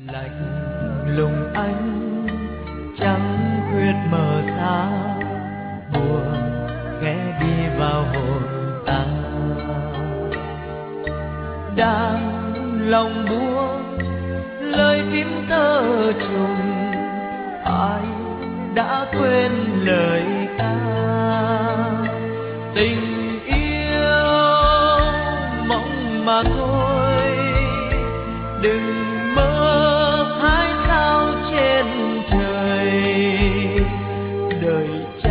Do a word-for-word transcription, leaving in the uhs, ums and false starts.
lạnh lùng anh trắng khuyết mờ xa, buồn ghé đi vào hồn ta. Đang lòng buông lời phím thơ trùng, ai đã quên lời ca. Tình yêu mộng mà thôi, đừng mơ hai sao trên trời. Đời